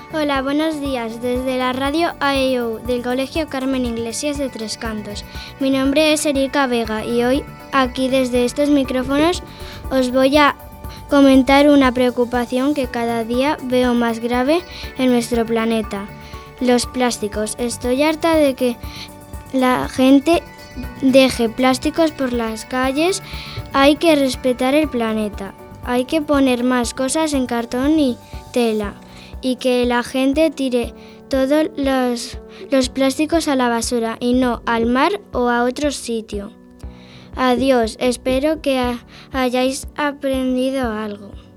Hola, buenos días. Desde la radio AEU del Colegio Carmen Iglesias de Tres Cantos. Mi nombre es Erika Vega y hoy aquí desde estos micrófonos os voy a comentar una preocupación que cada día veo más grave en nuestro planeta. Los plásticos. Estoy harta de que la gente deje plásticos por las calles. Hay que respetar el planeta. Hay que poner más cosas en cartón y tela. Y que la gente tire todos los plásticos a la basura y no al mar o a otro sitio. Adiós, espero que hayáis aprendido algo.